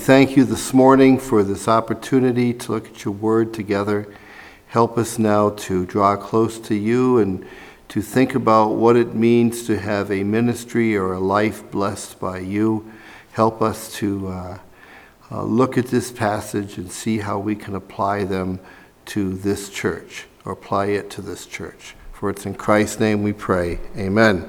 Thank you this morning for this opportunity to look at your word together. Help us now to draw close to you and to think about what it means to have a ministry or a life blessed by you. Help us to look at this passage and see how we can apply them to this church, or apply it to this church. For it's in Christ's name we pray. Amen.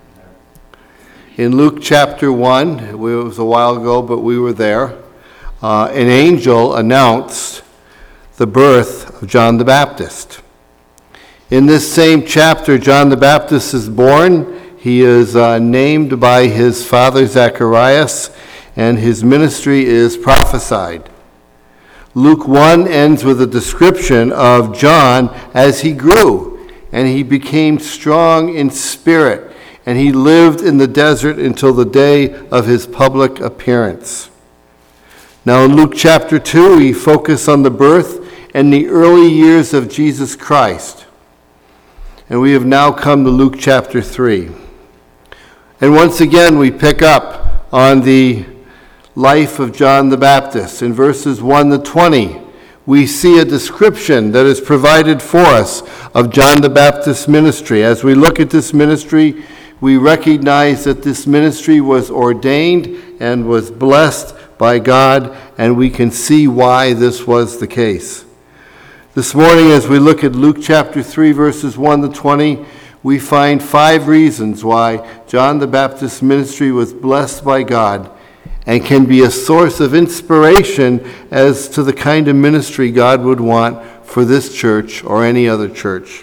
In Luke chapter 1, it was a while ago, but we were there, an angel announced the birth of John the Baptist. In this same chapter, John the Baptist is born. He is named by his father Zacharias, and his ministry is prophesied. Luke 1 ends with a description of John as he grew, and he became strong in spirit, and he lived in the desert until the day of his public appearance. Now in Luke chapter 2, we focus on the birth and the early years of Jesus Christ. And we have now come to Luke chapter 3. And once again, we pick up on the life of John the Baptist. In verses 1 to 20, we see a description that is provided for us of John the Baptist's ministry. As we look at this ministry, we recognize that this ministry was ordained and was blessed by God, and we can see why this was the case. This morning, as we look at Luke chapter 3, verses 1 to 20, we find 5 reasons why John the Baptist's ministry was blessed by God and can be a source of inspiration as to the kind of ministry God would want for this church or any other church.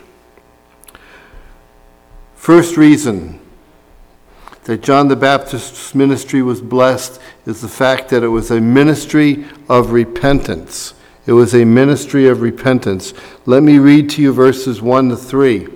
First reason that John the Baptist's ministry was blessed is the fact that it was a ministry of repentance. It was a ministry of repentance. Let me read to you verses 1 to 3.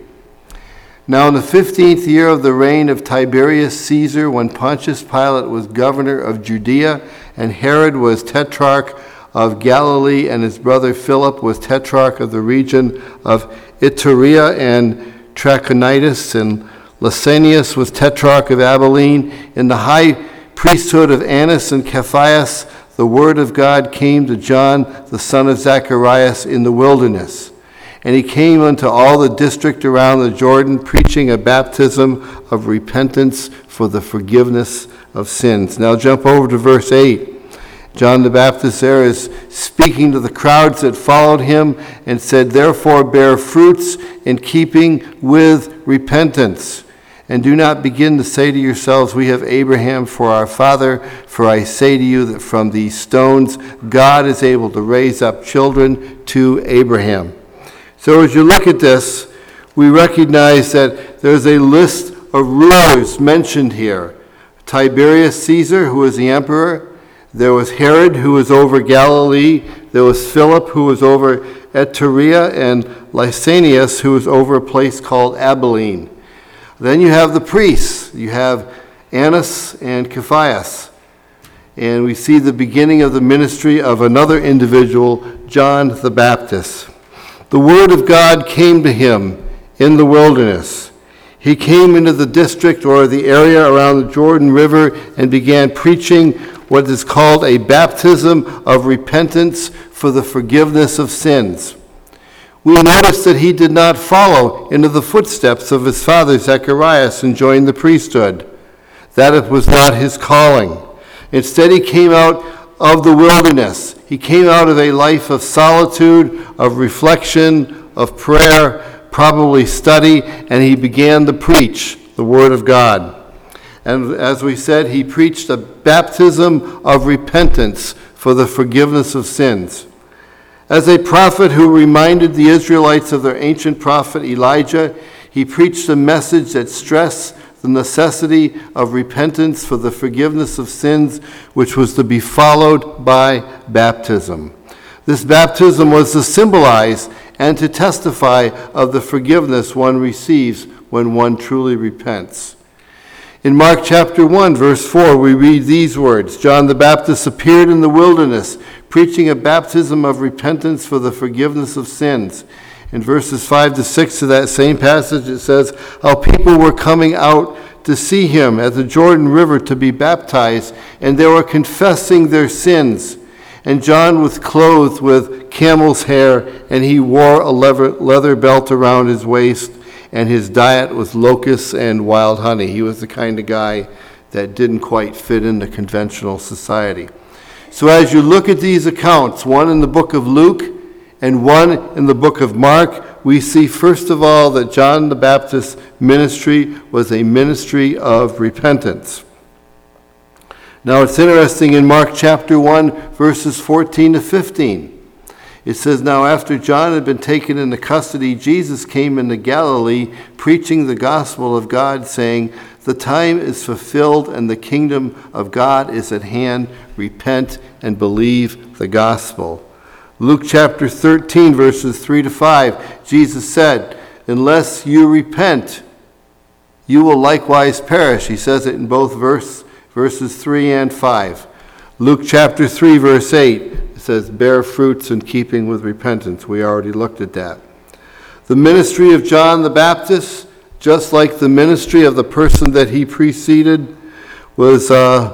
Now in the 15th year of the reign of Tiberius Caesar, when Pontius Pilate was governor of Judea, and Herod was tetrarch of Galilee, and his brother Philip was tetrarch of the region of Iturea and Trachonitis, and Lysanias was tetrarch of Abilene. In the high priesthood of Annas and Caiaphas, the word of God came to John, the son of Zacharias, in the wilderness. And he came unto all the district around the Jordan, preaching a baptism of repentance for the forgiveness of sins. Now jump over to verse 8. John the Baptist there is speaking to the crowds that followed him and said, "Therefore bear fruits in keeping with repentance. And do not begin to say to yourselves, we have Abraham for our father. For I say to you that from these stones God is able to raise up children to Abraham." So as you look at this, we recognize that there's a list of rulers mentioned here. Tiberius Caesar, who was the emperor. There was Herod, who was over Galilee. There was Philip, who was over Iturea, and Lysanias, who was over a place called Abilene. Then you have the priests. You have Annas and Caiaphas. And we see the beginning of the ministry of another individual, John the Baptist. The word of God came to him in the wilderness. He came into the district or the area around the Jordan River and began preaching what is called a baptism of repentance for the forgiveness of sins. We notice that he did not follow into the footsteps of his father Zacharias and join the priesthood. That was not his calling. Instead, he came out of the wilderness. He came out of a life of solitude, of reflection, of prayer, probably study, and he began to preach the word of God. And as we said, he preached a baptism of repentance for the forgiveness of sins. As a prophet who reminded the Israelites of their ancient prophet Elijah, he preached a message that stressed the necessity of repentance for the forgiveness of sins, which was to be followed by baptism. This baptism was to symbolize and to testify of the forgiveness one receives when one truly repents. In Mark chapter 1, verse 4, we read these words, "John the Baptist appeared in the wilderness, preaching a baptism of repentance for the forgiveness of sins." In verses 5 to 6 of that same passage, it says how people were coming out to see him at the Jordan River to be baptized, and they were confessing their sins. And John was clothed with camel's hair, and he wore a leather belt around his waist, and his diet was locusts and wild honey. He was the kind of guy that didn't quite fit into conventional society. So as you look at these accounts, one in the book of Luke and one in the book of Mark, we see first of all that John the Baptist's ministry was a ministry of repentance. Now it's interesting in Mark chapter 1, verses 14 to 15. It says, "Now after John had been taken into custody, Jesus came into Galilee, preaching the gospel of God, saying, 'The time is fulfilled and the kingdom of God is at hand. Repent and believe the gospel.'" Luke chapter 13, verses 3 to 5, Jesus said, "Unless you repent, you will likewise perish." He says it in both verses 3 and 5. Luke chapter 3, verse 8, it says, "Bear fruits in keeping with repentance." We already looked at that. The ministry of John the Baptist, just like the ministry of the person that he preceded, was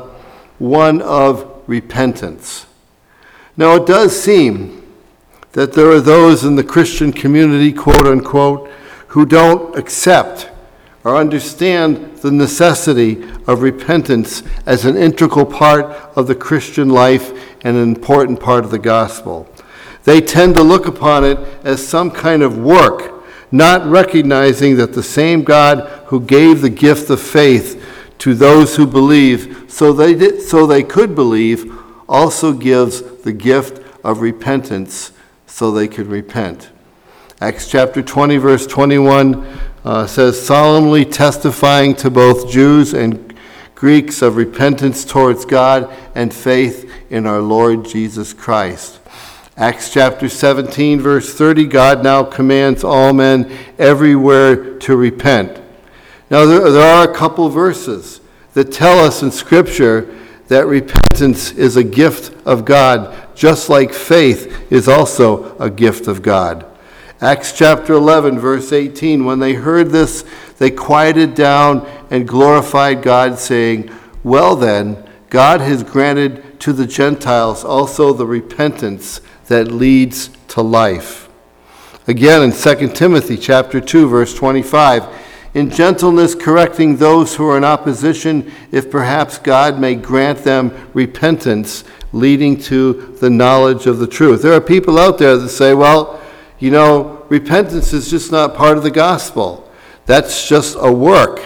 one of repentance. Now it does seem that there are those in the Christian community, quote unquote, who don't accept or understand the necessity of repentance as an integral part of the Christian life and an important part of the gospel. They tend to look upon it as some kind of work, not recognizing that the same God who gave the gift of faith to those who believe so they could believe, also gives the gift of repentance so they could repent. Acts chapter 20, verse 21 says, "Solemnly testifying to both Jews and Greeks of repentance towards God and faith in our Lord Jesus Christ." Acts chapter 17, verse 30, "God now commands all men everywhere to repent." Now there are a couple verses that tell us in Scripture that repentance is a gift of God, just like faith is also a gift of God. Acts chapter 11, verse 18, "When they heard this, they quieted down and glorified God, saying, 'Well then, God has granted to the Gentiles also the repentance that leads to life.'" Again in 2 Timothy chapter 2, verse 25, "In gentleness correcting those who are in opposition, if perhaps God may grant them repentance, leading to the knowledge of the truth." There are people out there that say, well, you know, repentance is just not part of the gospel. That's just a work,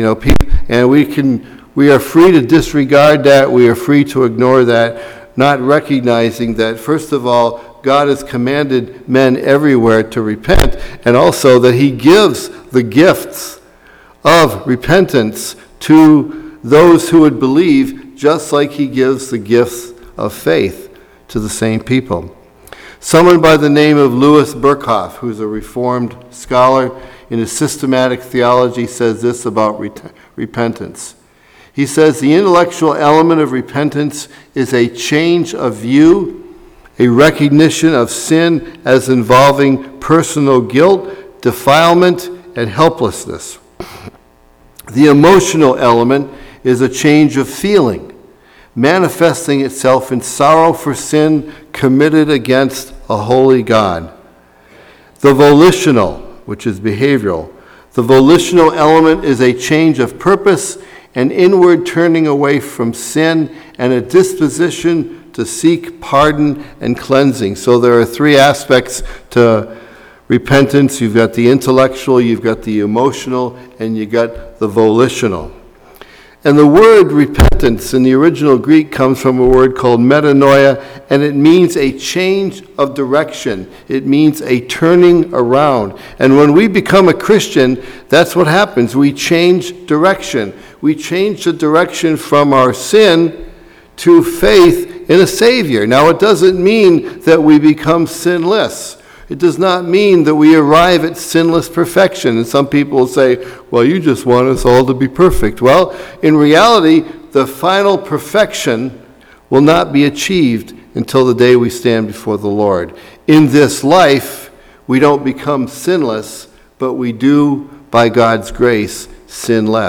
and we are free to disregard that. We are free to ignore that, not recognizing that, first of all, God has commanded men everywhere to repent, and also that he gives the gifts of repentance to those who would believe, just like he gives the gifts of faith to the same people. Someone by the name of Louis Berkhoff, who's a Reformed scholar in his systematic theology, says this about repentance. He says, "The intellectual element of repentance is a change of view, a recognition of sin as involving personal guilt, defilement, and helplessness. The emotional element is a change of feeling, manifesting itself in sorrow for sin committed against a holy God. The volitional, which is behavioral, the volitional element is a change of purpose, an inward turning away from sin, and a disposition to seek pardon and cleansing." So there are three aspects to repentance. You've got the intellectual, you've got the emotional, and you've got the volitional. And the word repentance in the original Greek comes from a word called metanoia, and it means a change of direction. It means a turning around. And when we become a Christian, that's what happens. We change direction. We change the direction from our sin to faith in a Savior. Now, it doesn't mean that we become sinless. It does not mean that we arrive at sinless perfection. And some people will say, well, you just want us all to be perfect. Well, in reality, the final perfection will not be achieved until the day we stand before the Lord. In this life, we don't become sinless, but we do, by God's grace, sin less.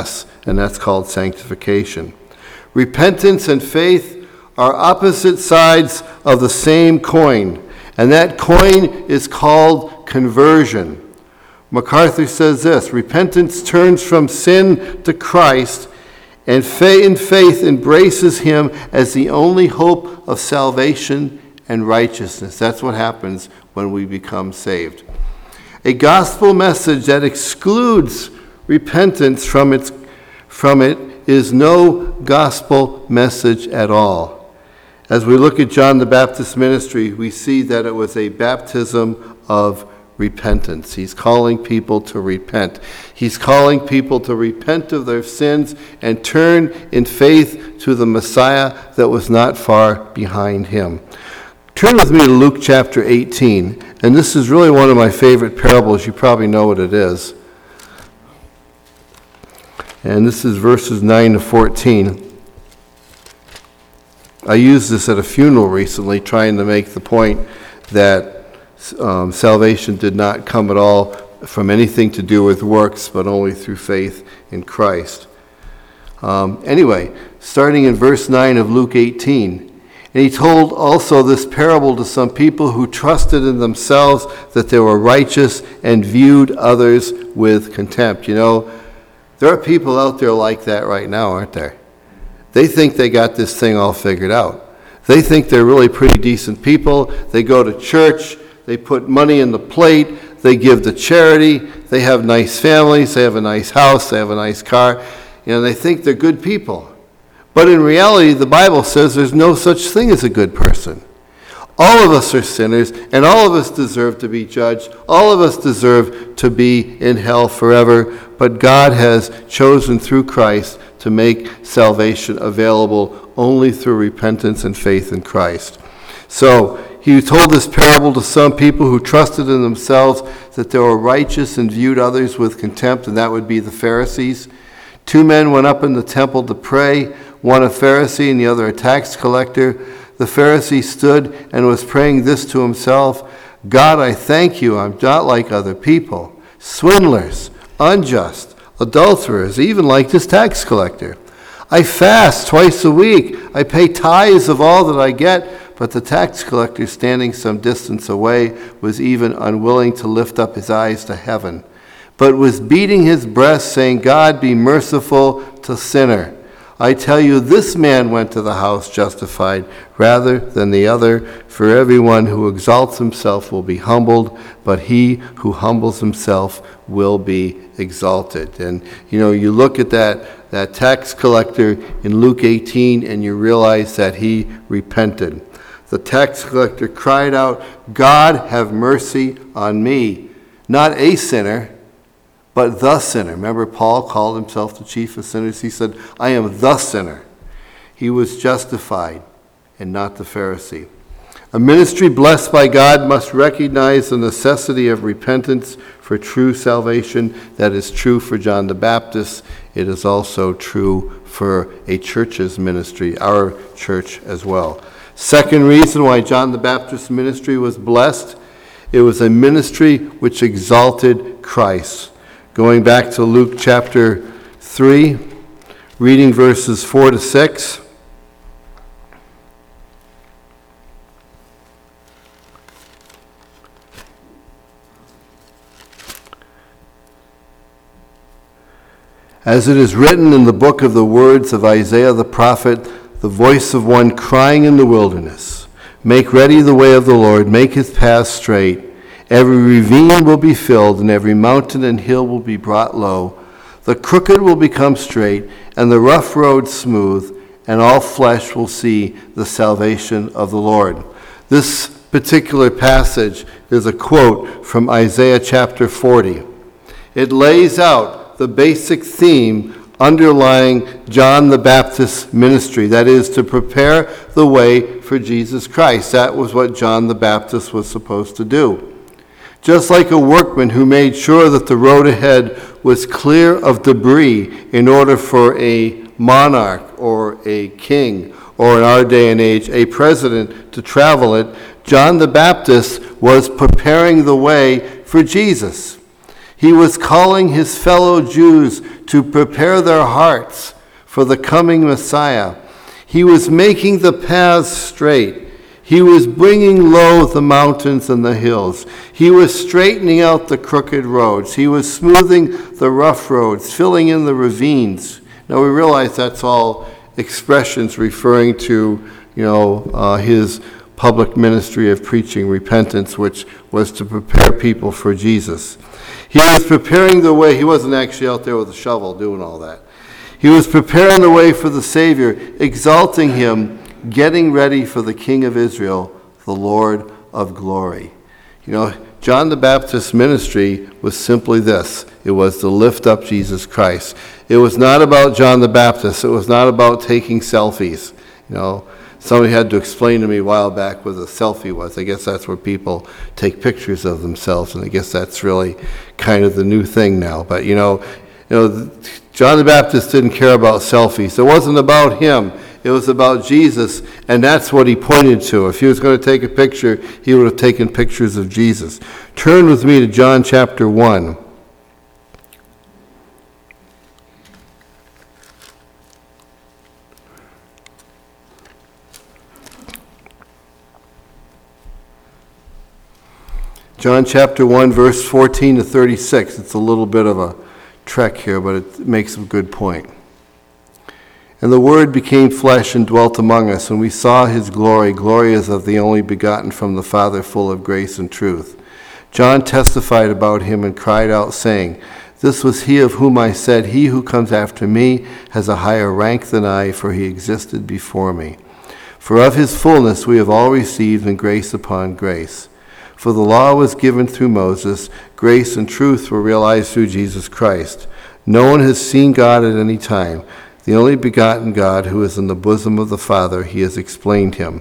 and that's called sanctification. Repentance and faith are opposite sides of the same coin, and that coin is called conversion. MacArthur says this: repentance turns from sin to Christ, and in faith embraces him as the only hope of salvation and righteousness. That's what happens when we become saved. A gospel message that excludes repentance from it is no gospel message at all. As we look at John the Baptist's ministry, we see that it was a baptism of repentance. He's calling people to repent. He's calling people to repent of their sins and turn in faith to the Messiah that was not far behind him. Turn with me to Luke chapter 18, and this is really one of my favorite parables. You probably know what it is. And this is verses 9 to 14. I used this at a funeral recently, trying to make the point that salvation did not come at all from anything to do with works, but only through faith in Christ. Anyway, starting in verse 9 of Luke 18, and he told also this parable to some people who trusted in themselves that they were righteous and viewed others with contempt. You know, there are people out there like that right now, aren't there? They think they got this thing all figured out. They think they're really pretty decent people. They go to church. They put money in the plate. They give to charity. They have nice families. They have a nice house. They have a nice car. You know, they think they're good people. But in reality, the Bible says there's no such thing as a good person. All of us are sinners, and all of us deserve to be judged. All of us deserve to be in hell forever. But God has chosen through Christ to make salvation available only through repentance and faith in Christ. So he told this parable to some people who trusted in themselves that they were righteous and viewed others with contempt, and that would be the Pharisees. 2 men went up in the temple to pray, one a Pharisee and the other a tax collector. The Pharisee stood and was praying this to himself: God, I thank you, I'm not like other people, swindlers, unjust, adulterers, even like this tax collector. I fast twice a week. I pay tithes of all that I get. But the tax collector, standing some distance away, was even unwilling to lift up his eyes to heaven, but was beating his breast, saying, God, be merciful to sinner. I tell you, this man went to the house justified rather than the other. For everyone who exalts himself will be humbled, but he who humbles himself will be exalted. And, you know, you look at that tax collector in Luke 18, and you realize that he repented. The tax collector cried out, God, have mercy on me. Not a sinner, but the sinner. Remember, Paul called himself the chief of sinners. He said, I am the sinner. He was justified and not the Pharisee. A ministry blessed by God must recognize the necessity of repentance for true salvation. That is true for John the Baptist. It is also true for a church's ministry, our church as well. Second reason why John the Baptist's ministry was blessed, it was a ministry which exalted Christ. Going back to Luke chapter 3, reading verses 4 to 6. As it is written in the book of the words of Isaiah the prophet, the voice of one crying in the wilderness, make ready the way of the Lord, make his path straight. Every ravine will be filled, and every mountain and hill will be brought low. The crooked will become straight, and the rough road smooth, and all flesh will see the salvation of the Lord. This particular passage is a quote from Isaiah chapter 40. It lays out the basic theme underlying John the Baptist's ministry, that is, to prepare the way for Jesus Christ. That was what John the Baptist was supposed to do. Just like a workman who made sure that the road ahead was clear of debris in order for a monarch or a king, or in our day and age, a president to travel it, John the Baptist was preparing the way for Jesus. He was calling his fellow Jews to prepare their hearts for the coming Messiah. He was making the paths straight. He was bringing low the mountains and the hills. He was straightening out the crooked roads. He was smoothing the rough roads, filling in the ravines. Now we realize that's all expressions referring to, his public ministry of preaching repentance, which was to prepare people for Jesus. He was preparing the way. He wasn't actually out there with a shovel doing all that. He was preparing the way for the Savior, exalting him, getting ready for the King of Israel, the Lord of glory. John the Baptist's ministry was simply this. It was to lift up Jesus Christ. It was not about John the Baptist. It was not about taking selfies. Somebody had to explain to me a while back what a selfie was. I guess that's where people take pictures of themselves, and I guess that's really kind of the new thing now. But, John the Baptist didn't care about selfies. It wasn't about him. It was about Jesus, and that's what he pointed to. If he was going to take a picture, he would have taken pictures of Jesus. Turn with me to John chapter 1. John chapter 1, verse 14 to 36. It's a little bit of a trek here, but it makes a good point. And the Word became flesh and dwelt among us, and we saw his glory. Glory as of the only begotten from the Father, full of grace and truth. John testified about him and cried out, saying, "This was he of whom I said, he who comes after me has a higher rank than I, for he existed before me. For of his fullness we have all received, and grace upon grace. For the law was given through Moses, grace and truth were realized through Jesus Christ. No one has seen God at any time. The only begotten God, who is in the bosom of the Father, he has explained him."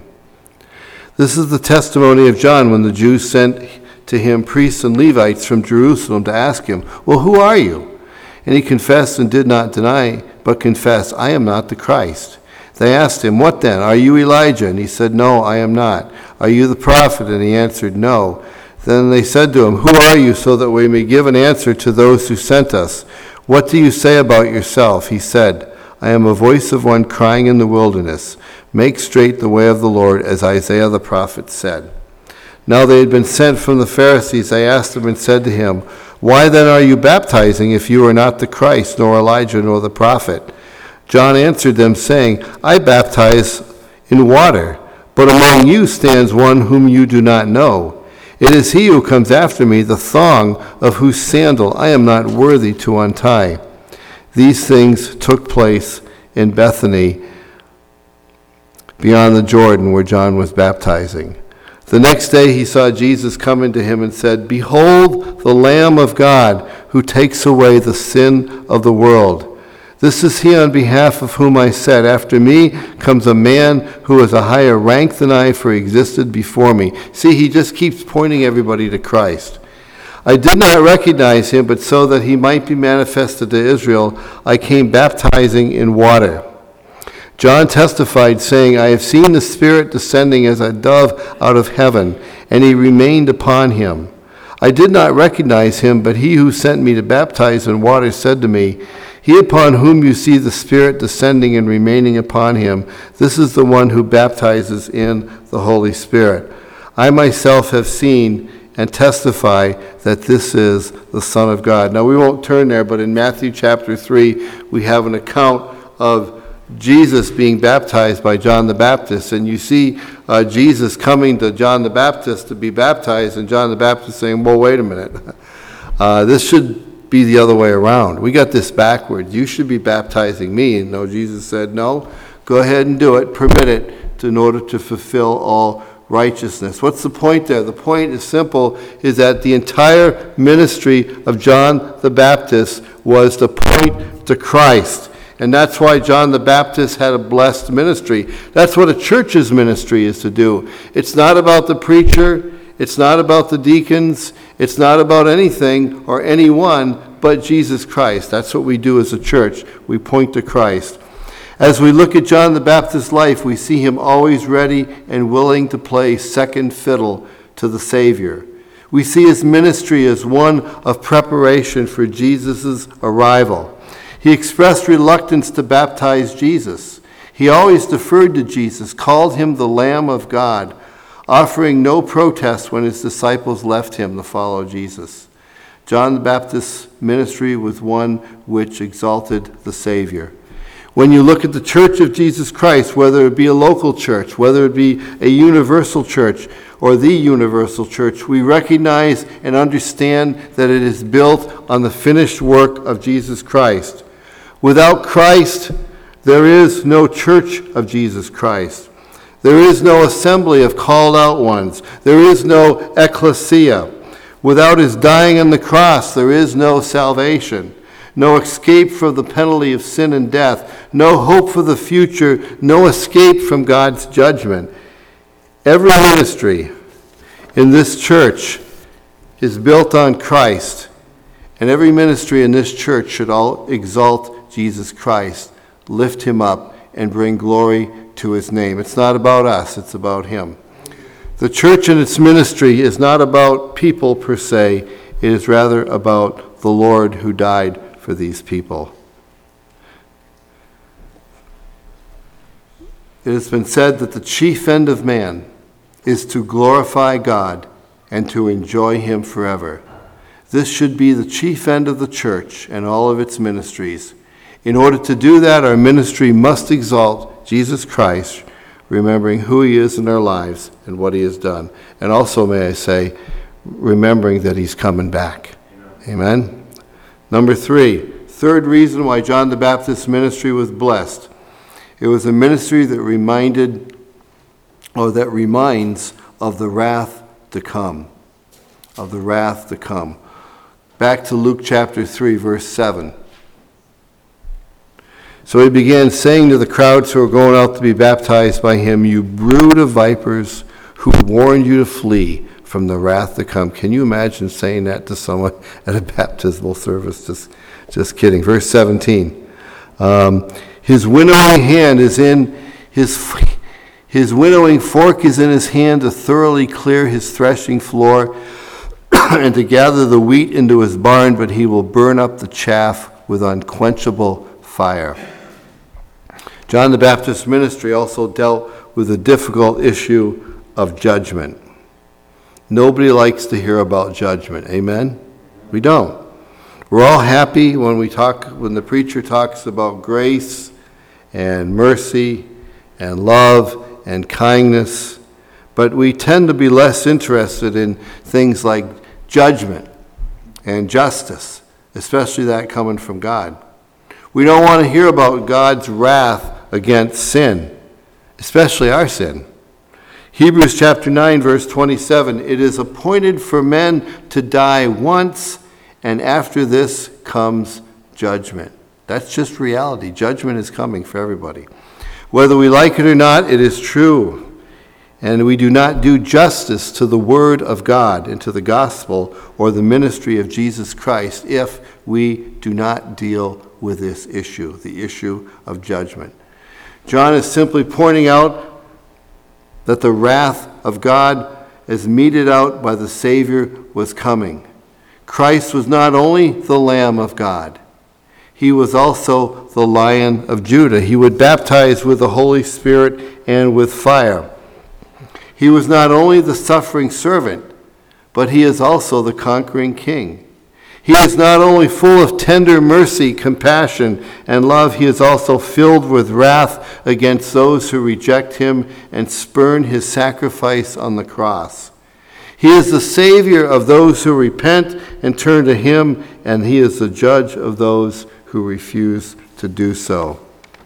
This is the testimony of John when the Jews sent to him priests and Levites from Jerusalem to ask him, "Well, who are you?" And he confessed and did not deny, but confessed, "I am not the Christ." They asked him, "What then? Are you Elijah?" And he said, "No, I am not." "Are you the prophet?" And he answered, "No." Then they said to him, "Who are you, so that we may give an answer to those who sent us? What do you say about yourself?" He said, "I am a voice of one crying in the wilderness, make straight the way of the Lord, as Isaiah the prophet said." Now they had been sent from the Pharisees. They asked him and said to him, "Why then are you baptizing if you are not the Christ, nor Elijah, nor the prophet?" John answered them, saying, "I baptize in water, but among you stands one whom you do not know. It is he who comes after me, the thong of whose sandal I am not worthy to untie." These things took place in Bethany, beyond the Jordan, where John was baptizing. The next day he saw Jesus coming to him and said, "Behold the Lamb of God, who takes away the sin of the world. This is he on behalf of whom I said, after me comes a man who has a higher rank than I, for he existed before me." See, he just keeps pointing everybody to Christ. "I did not recognize him, but so that he might be manifested to Israel, I came baptizing in water." John testified, saying, "I have seen the Spirit descending as a dove out of heaven, and he remained upon him. I did not recognize him, but he who sent me to baptize in water said to me, 'He upon whom you see the Spirit descending and remaining upon him, this is the one who baptizes in the Holy Spirit.' I myself have seen and testify that this is the Son of God." Now we won't turn there, but in Matthew chapter 3, we have an account of Jesus being baptized by John the Baptist, and you see Jesus coming to John the Baptist to be baptized, and John the Baptist saying, "Well, wait a minute. This should be the other way around. We got this backwards. You should be baptizing me." And no, Jesus said, "No, go ahead and do it. Permit it in order to fulfill all righteousness." What's the point there? The point is simple, is that the entire ministry of John the Baptist was to point to Christ. And that's why John the Baptist had a blessed ministry. That's what a church's ministry is to do. It's not about the preacher. It's not about the deacons. It's not about anything or anyone but Jesus Christ. That's what we do as a church. We point to Christ. As we look at John the Baptist's life, we see him always ready and willing to play second fiddle to the Savior. We see his ministry as one of preparation for Jesus' arrival. He expressed reluctance to baptize Jesus. He always deferred to Jesus, called him the Lamb of God, offering no protest when his disciples left him to follow Jesus. John the Baptist's ministry was one which exalted the Savior. When you look at the Church of Jesus Christ, whether it be a local church, whether it be a universal church or the universal church, we recognize and understand that it is built on the finished work of Jesus Christ. Without Christ, there is no Church of Jesus Christ. There is no assembly of called out ones. There is no ecclesia. Without his dying on the cross, there is no salvation. No escape from the penalty of sin and death, no hope for the future, no escape from God's judgment. Every ministry in this church is built on Christ, and every ministry in this church should all exalt Jesus Christ, lift him up, and bring glory to his name. It's not about us, it's about him. The church and its ministry is not about people per se, it is rather about the Lord who died for these people. It has been said that the chief end of man is to glorify God and to enjoy him forever. This should be the chief end of the church and all of its ministries. In order to do that, our ministry must exalt Jesus Christ, remembering who he is in our lives and what he has done. And also, may I say, remembering that he's coming back. Amen? Number three, third reason why John the Baptist's ministry was blessed. It was a ministry that reminds of the wrath to come. Of the wrath to come. Back to Luke chapter 3, verse 7. So he began saying to the crowds who were going out to be baptized by him, "You brood of vipers, who warned you to flee from the wrath to come." Can you imagine saying that to someone at a baptismal service? Just kidding. Verse 17. His winnowing hand is in his winnowing fork is in his hand to thoroughly clear his threshing floor and to gather the wheat into his barn, but he will burn up the chaff with unquenchable fire. John the Baptist's ministry also dealt with the difficult issue of judgment. Nobody likes to hear about judgment. Amen? We don't. We're all happy when the preacher talks about grace and mercy and love and kindness, but we tend to be less interested in things like judgment and justice, especially that coming from God. We don't want to hear about God's wrath against sin, especially our sin. Hebrews chapter 9, verse 27, "It is appointed for men to die once, and after this comes judgment." That's just reality. Judgment is coming for everybody. Whether we like it or not, it is true. And we do not do justice to the Word of God and to the gospel or the ministry of Jesus Christ if we do not deal with this issue, the issue of judgment. John is simply pointing out that the wrath of God, as meted out by the Savior, was coming. Christ was not only the Lamb of God, he was also the Lion of Judah. He would baptize with the Holy Spirit and with fire. He was not only the suffering servant, but he is also the conquering king. He is not only full of tender mercy, compassion, and love, he is also filled with wrath against those who reject him and spurn his sacrifice on the cross. He is the Savior of those who repent and turn to him, and he is the judge of those who refuse to do so.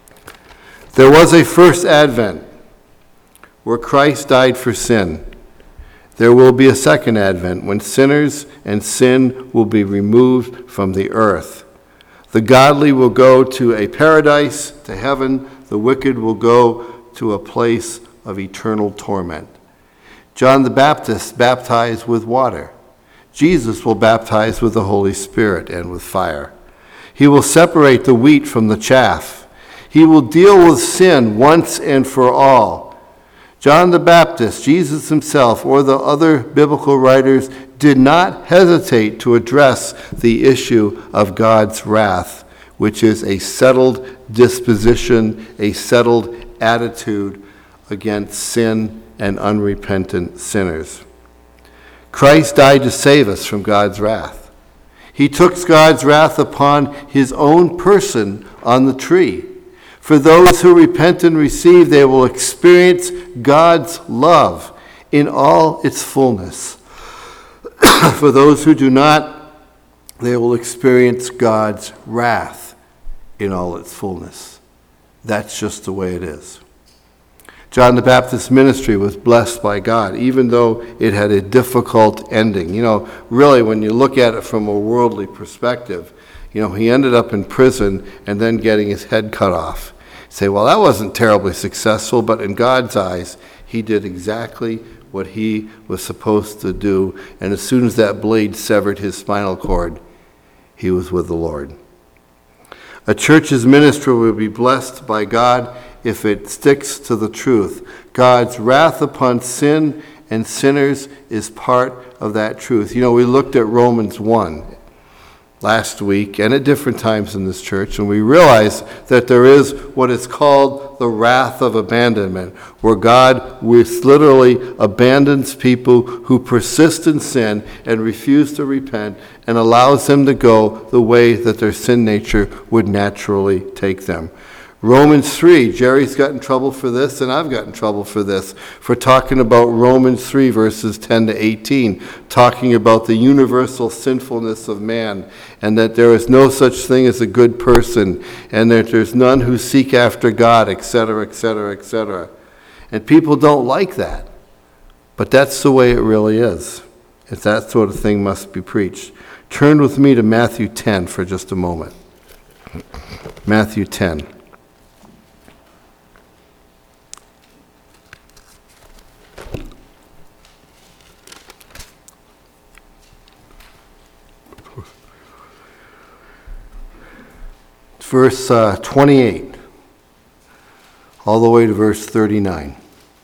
There was a first advent where Christ died for sin. There will be a second advent when sinners and sin will be removed from the earth. The godly will go to a paradise, to heaven. The wicked will go to a place of eternal torment. John the Baptist baptized with water. Jesus will baptize with the Holy Spirit and with fire. He will separate the wheat from the chaff. He will deal with sin once and for all. John the Baptist, Jesus himself, or the other biblical writers did not hesitate to address the issue of God's wrath, which is a settled disposition, a settled attitude against sin and unrepentant sinners. Christ died to save us from God's wrath. He took God's wrath upon his own person on the tree. For those who repent and receive, they will experience God's love in all its fullness. For those who do not, they will experience God's wrath in all its fullness. That's just the way it is. John the Baptist's ministry was blessed by God, even though it had a difficult ending. Really, when you look at it from a worldly perspective, he ended up in prison and then getting his head cut off. You say, well, that wasn't terribly successful, but in God's eyes, he did exactly what he was supposed to do. And as soon as that blade severed his spinal cord, he was with the Lord. A church's ministry will be blessed by God if it sticks to the truth. God's wrath upon sin and sinners is part of that truth. We looked at Romans 1 last week and at different times in this church, and we realized that there is what is called the wrath of abandonment, where God literally abandons people who persist in sin and refuse to repent and allows them to go the way that their sin nature would naturally take them. Romans 3, Jerry's got in trouble for this, and I've got in trouble for this, for talking about Romans 3, verses 10 to 18, talking about the universal sinfulness of man, and that there is no such thing as a good person, and that there's none who seek after God, etc., etc., etc. And people don't like that, but that's the way it really is. If that sort of thing must be preached. Turn with me to Matthew 10 for just a moment. Matthew 10. Verse 28, all the way to verse 39.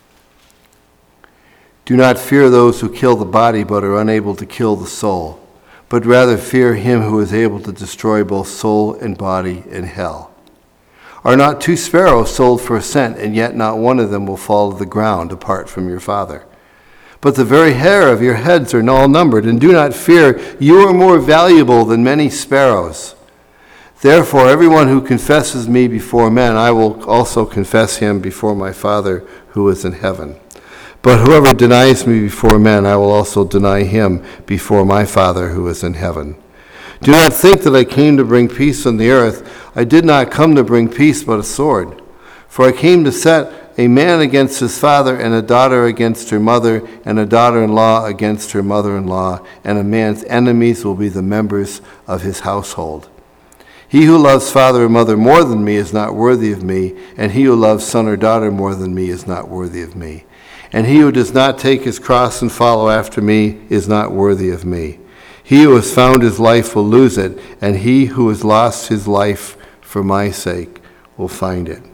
Do not fear those who kill the body but are unable to kill the soul, but rather fear him who is able to destroy both soul and body in hell. Are not 2 sparrows sold for a cent, and yet not one of them will fall to the ground apart from your Father? But the very hair of your heads are all numbered, and do not fear, you are more valuable than many sparrows. Therefore, everyone who confesses me before men, I will also confess him before my Father who is in heaven. But whoever denies me before men, I will also deny him before my Father who is in heaven. Do not think that I came to bring peace on the earth. I did not come to bring peace, but a sword. For I came to set a man against his father, and a daughter against her mother, and a daughter-in-law against her mother-in-law, and a man's enemies will be the members of his household. He who loves father or mother more than me is not worthy of me, and he who loves son or daughter more than me is not worthy of me. And he who does not take his cross and follow after me is not worthy of me. He who has found his life will lose it, and he who has lost his life for my sake will find it.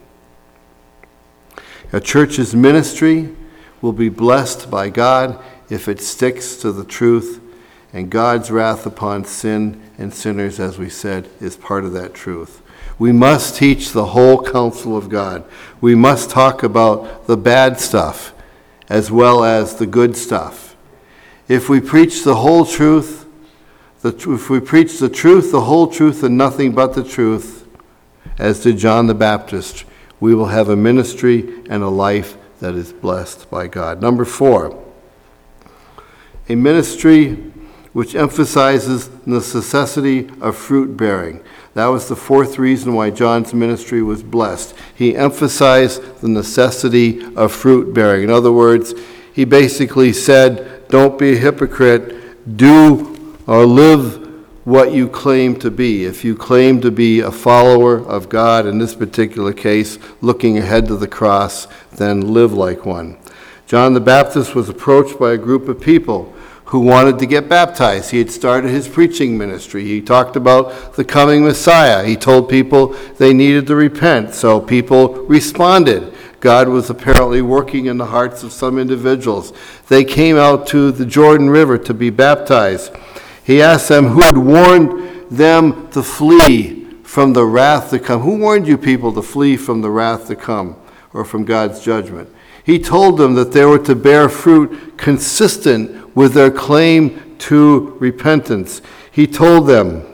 A church's ministry will be blessed by God if it sticks to the truth, and God's wrath upon sin and sinners, as we said, is part of that truth. We must teach the whole counsel of God. We must talk about the bad stuff as well as the good stuff. If we preach the whole truth, if we preach the truth, the whole truth, and nothing but the truth, as did John the Baptist, we will have a ministry and a life that is blessed by God. Number 4, a ministry which emphasizes the necessity of fruit bearing. That was the 4th reason why John's ministry was blessed. He emphasized the necessity of fruit bearing. In other words, he basically said, don't be a hypocrite, do or live what you claim to be. If you claim to be a follower of God, in this particular case, looking ahead to the cross, then live like one. John the Baptist was approached by a group of people who wanted to get baptized. He had started his preaching ministry. He talked about the coming Messiah. He told people they needed to repent, so people responded. God was apparently working in the hearts of some individuals. They came out to the Jordan River to be baptized. He asked them who had warned them to flee from the wrath to come. Who warned you people to flee from the wrath to come, or from God's judgment? He told them that they were to bear fruit consistent with their claim to repentance. He told them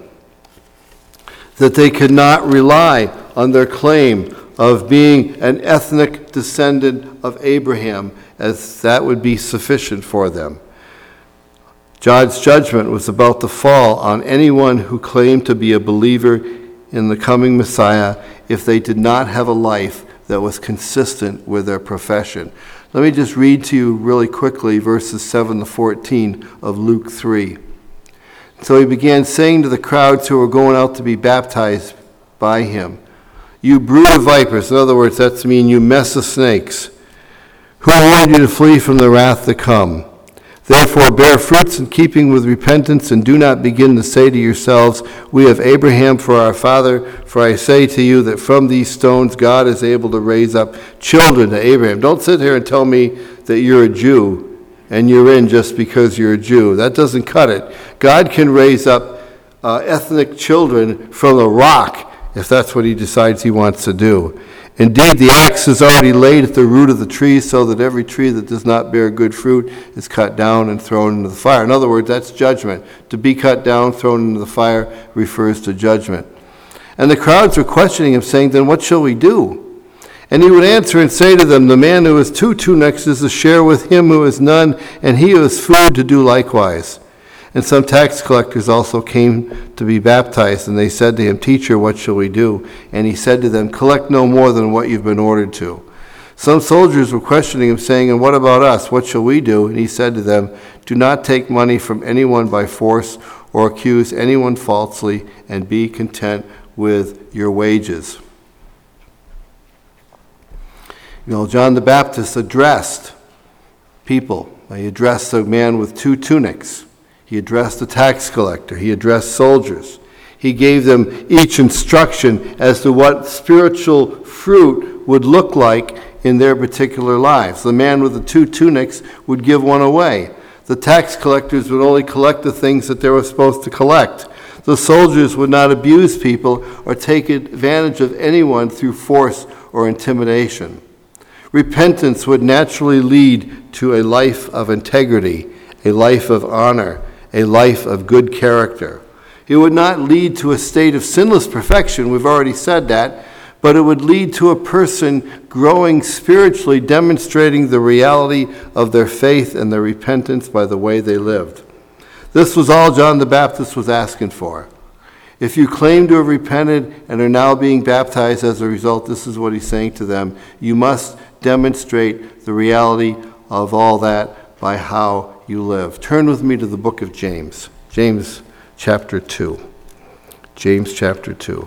that they could not rely on their claim of being an ethnic descendant of Abraham, as that would be sufficient for them. God's judgment was about to fall on anyone who claimed to be a believer in the coming Messiah if they did not have a life that was consistent with their profession. Let me just read to you really quickly verses 7 to 14 of Luke 3. So he began saying to the crowds who were going out to be baptized by him, "You brood of vipers," in other words, that's mean you mess of snakes, "who warned you to flee from the wrath to come? Therefore bear fruits in keeping with repentance, and do not begin to say to yourselves, 'We have Abraham for our father,' for I say to you that from these stones God is able to raise up children to Abraham." Don't sit here and tell me that you're a Jew and you're in just because you're a Jew. That doesn't cut it. God can raise up ethnic children from a rock if that's what he decides he wants to do. Indeed, the axe is already laid at the root of the tree, so that every tree that does not bear good fruit is cut down and thrown into the fire. In other words, that's judgment. To be cut down, thrown into the fire, refers to judgment. And the crowds were questioning him, saying, "Then what shall we do?" And he would answer and say to them, "The man who has 2 tunics is to share with him who has none, and he who has food to do likewise." And some tax collectors also came to be baptized, and they said to him, "Teacher, what shall we do?" And he said to them, "Collect no more than what you've been ordered to." Some soldiers were questioning him, saying, "And what about us? What shall we do?" And he said to them, "Do not take money from anyone by force or accuse anyone falsely, and be content with your wages." You know, John the Baptist addressed people. He addressed a man with 2 tunics. He addressed the tax collector. He addressed soldiers. He gave them each instruction as to what spiritual fruit would look like in their particular lives. The man with the 2 tunics would give one away. The tax collectors would only collect the things that they were supposed to collect. The soldiers would not abuse people or take advantage of anyone through force or intimidation. Repentance would naturally lead to a life of integrity, a life of honor, a life of good character. It would not lead to a state of sinless perfection, we've already said that, but it would lead to a person growing spiritually, demonstrating the reality of their faith and their repentance by the way they lived. This was all John the Baptist was asking for. If you claim to have repented and are now being baptized as a result, this is what he's saying to them. You must demonstrate the reality of all that by how you live. Turn with me to the book of James. James chapter 2. James chapter 2.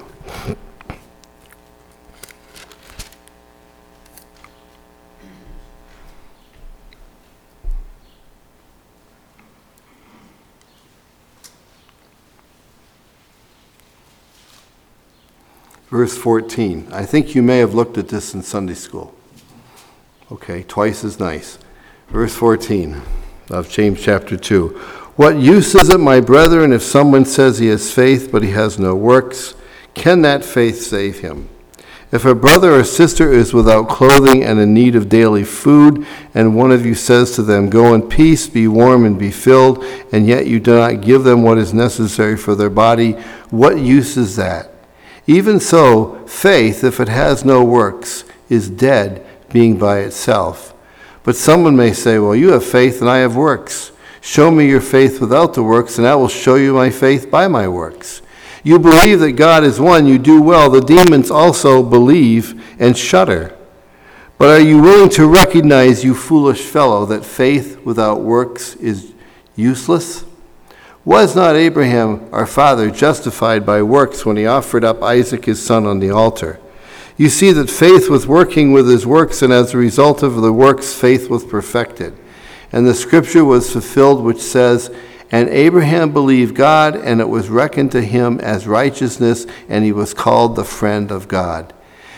Verse 14. I think you may have looked at this in Sunday school. Okay, twice as nice. Verse 14 of James chapter 2. What use is it, my brethren, if someone says he has faith but he has no works? Can that faith save him? If a brother or sister is without clothing and in need of daily food, and one of you says to them, "Go in peace, be warm and be filled," and yet you do not give them what is necessary for their body, what use is that? Even so, faith, if it has no works, is dead, being by itself. But someone may say, "Well, you have faith and I have works. Show me your faith without the works, and I will show you my faith by my works. You believe that God is one, you do well. The demons also believe and shudder. But are you willing to recognize, you foolish fellow, that faith without works is useless? Was not Abraham, our father, justified by works when he offered up Isaac his son on the altar? You see that faith was working with his works, and as a result of the works, faith was perfected. And the scripture was fulfilled, which says, "And Abraham believed God, and it was reckoned to him as righteousness, and he was called the friend of God."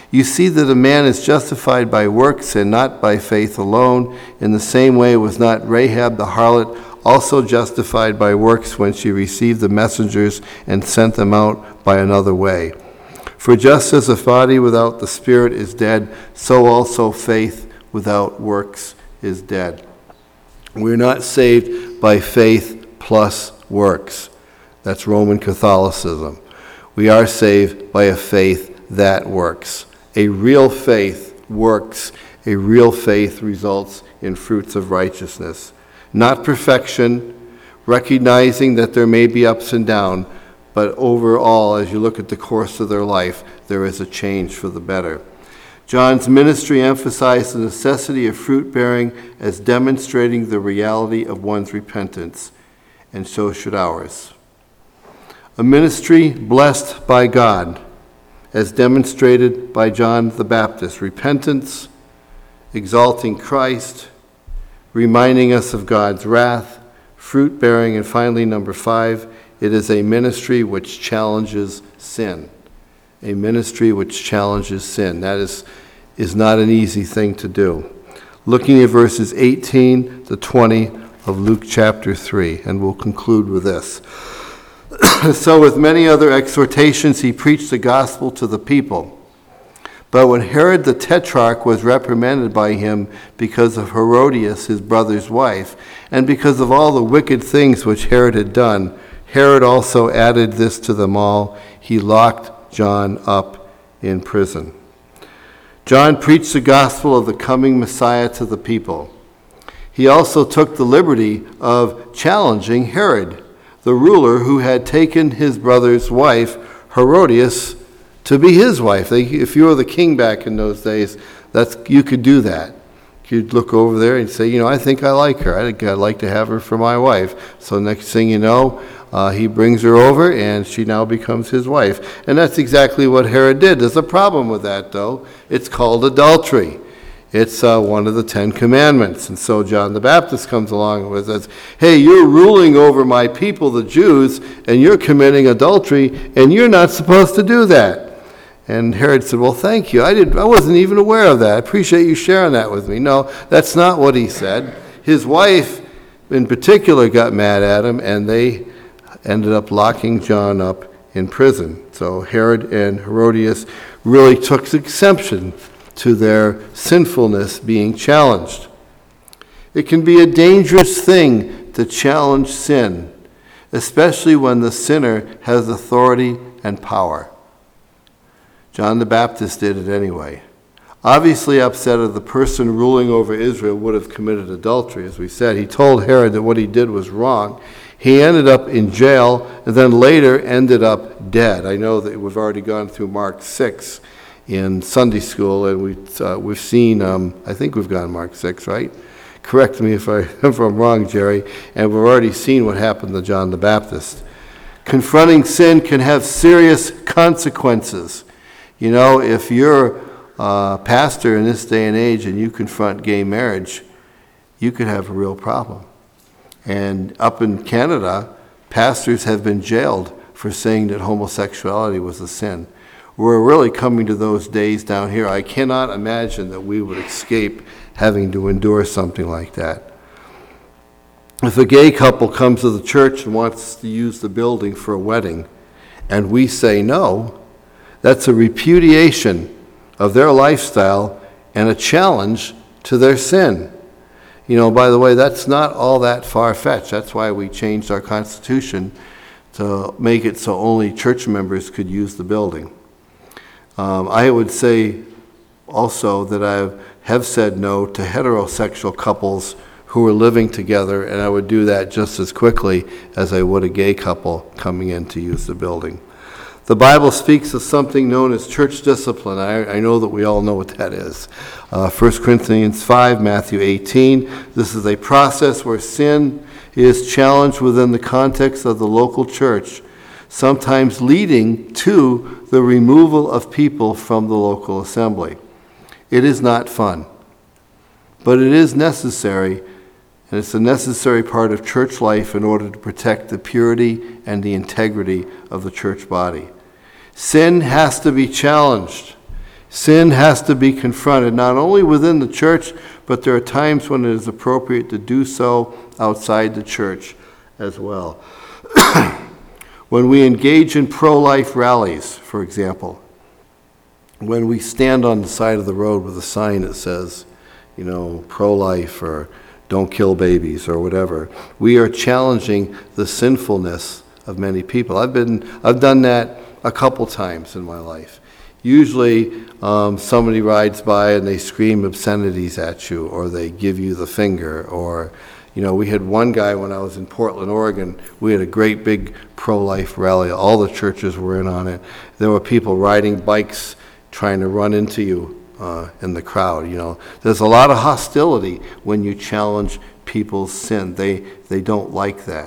You see that a man is justified by works and not by faith alone. In the same way was not Rahab the harlot also justified by works when she received the messengers and sent them out by another way? For just as a body without the spirit is dead, so also faith without works is dead. We're not saved by faith plus works. That's Roman Catholicism. We are saved by a faith that works. A real faith works. A real faith results in fruits of righteousness. Not perfection, recognizing that there may be ups and downs, but overall, as you look at the course of their life, there is a change for the better. John's ministry emphasized the necessity of fruit bearing as demonstrating the reality of one's repentance, and so should ours. A ministry blessed by God, as demonstrated by John the Baptist. Repentance, exalting Christ, reminding us of God's wrath, fruit bearing, and finally, number 5, it is a ministry which challenges sin. A ministry which challenges sin. That is not an easy thing to do. Looking at verses 18 to 20 of Luke chapter 3, and we'll conclude with this. So with many other exhortations he preached the gospel to the people. But when Herod the Tetrarch was reprimanded by him because of Herodias, his brother's wife, and because of all the wicked things which Herod had done, Herod also added this to them all. He locked John up in prison. John preached the gospel of the coming Messiah to the people. He also took the liberty of challenging Herod, the ruler who had taken his brother's wife, Herodias, to be his wife. If you were the king back in those days, you could do that. You'd look over there and say, I think I like her. I think I'd like to have her for my wife. So next thing you know, he brings her over and she now becomes his wife. And that's exactly what Herod did. There's a problem with that, though. It's called adultery. It's one of the 10 commandments. And so John the Baptist comes along and says, hey, you're ruling over my people, the Jews, and you're committing adultery, and you're not supposed to do that. And Herod said, well, thank you. I wasn't even aware of that. I appreciate you sharing that with me. No, that's not what he said. His wife, in particular, got mad at him, and they ended up locking John up in prison. So Herod and Herodias really took exception to their sinfulness being challenged. It can be a dangerous thing to challenge sin, especially when the sinner has authority and power. John the Baptist did it anyway. Obviously upset that the person ruling over Israel would have committed adultery, as we said. He told Herod that what he did was wrong. He ended up in jail and then later ended up dead. I know that we've already gone through Mark 6 in Sunday school, and we've seen, I think we've gone Mark 6, right? Correct me if I'm wrong, Jerry. And we've already seen what happened to John the Baptist. Confronting sin can have serious consequences. If you're a pastor in this day and age and you confront gay marriage, you could have a real problem. And up in Canada, pastors have been jailed for saying that homosexuality was a sin. We're really coming to those days down here. I cannot imagine that we would escape having to endure something like that. If a gay couple comes to the church and wants to use the building for a wedding, and we say no, that's a repudiation of their lifestyle and a challenge to their sin. By the way, that's not all that far-fetched. That's why we changed our Constitution to make it so only church members could use the building. I would say also that I have said no to heterosexual couples who are living together, and I would do that just as quickly as I would a gay couple coming in to use the building. The Bible speaks of something known as church discipline. I know that we all know what that is. 1 Corinthians 5, Matthew 18. This is a process where sin is challenged within the context of the local church, sometimes leading to the removal of people from the local assembly. It is not fun, but it is necessary, and it's a necessary part of church life in order to protect the purity and the integrity of the church body. Sin has to be challenged. Sin has to be confronted, not only within the church, but there are times when it is appropriate to do so outside the church as well. When we engage in pro-life rallies, for example, when we stand on the side of the road with a sign that says, pro-life or don't kill babies or whatever, we are challenging the sinfulness of many people. I've done that a couple times in my life. Usually somebody rides by and they scream obscenities at you, or they give you the finger, or, we had one guy when I was in Portland, Oregon, we had a great big pro-life rally. All the churches were in on it. There were people riding bikes trying to run into you in the crowd. There's a lot of hostility when you challenge people's sin. They don't like that.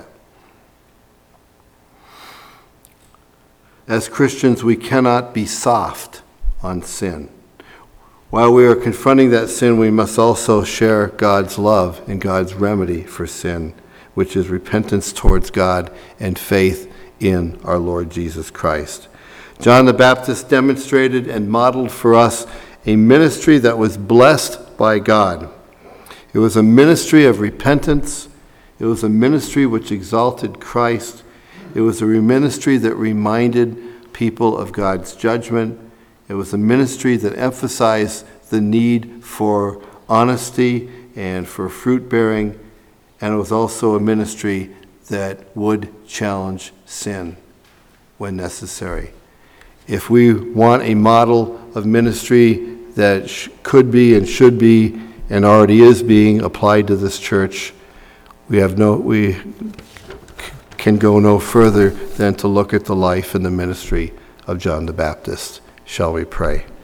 As Christians, we cannot be soft on sin. While we are confronting that sin, we must also share God's love and God's remedy for sin, which is repentance towards God and faith in our Lord Jesus Christ. John the Baptist demonstrated and modeled for us a ministry that was blessed by God. It was a ministry of repentance. It was a ministry which exalted Christ. It was a ministry that reminded people of God's judgment. It was a ministry that emphasized the need for honesty and for fruit bearing. And it was also a ministry that would challenge sin when necessary. If we want a model of ministry that could be and should be and already is being applied to this church, we can go no further than to look at the life and the ministry of John the Baptist. Shall we pray?